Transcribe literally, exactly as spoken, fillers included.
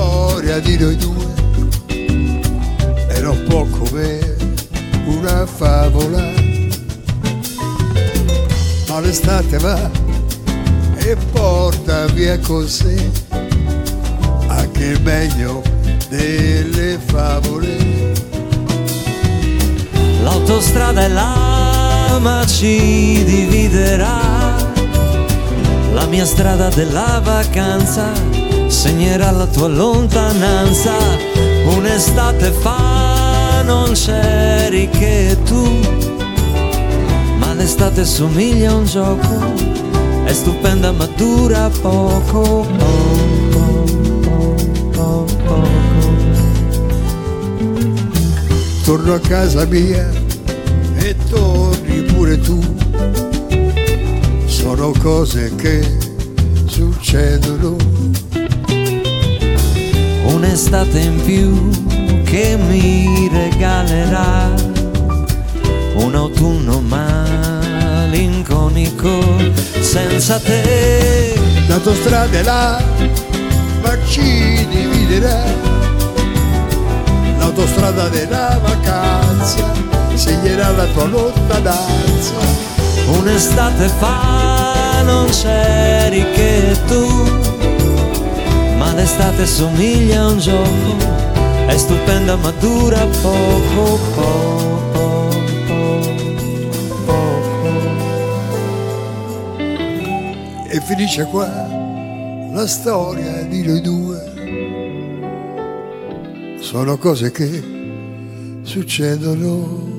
storia di noi due era un po' come una favola, ma l'estate va e porta via con sé anche il meglio delle favole. L'autostrada e l'ama ci dividerà, la mia strada della vacanza segnerà la tua lontananza. Un'estate fa non c'eri che tu, ma l'estate somiglia a un gioco, è stupenda ma dura poco, poco, poco, poco. Torno a casa mia e torni pure tu, sono cose che succedono. Un'estate in più che mi regalerà un autunno malinconico senza te. L'autostrada è là, ma ci dividerà, l'autostrada della vacanza segnerà la tua lontananza. Un'estate fa non c'eri che tu, ma l'estate somiglia a un gioco, è stupenda ma dura poco, poco, poco. E finisce qua la storia di noi due, sono cose che succedono.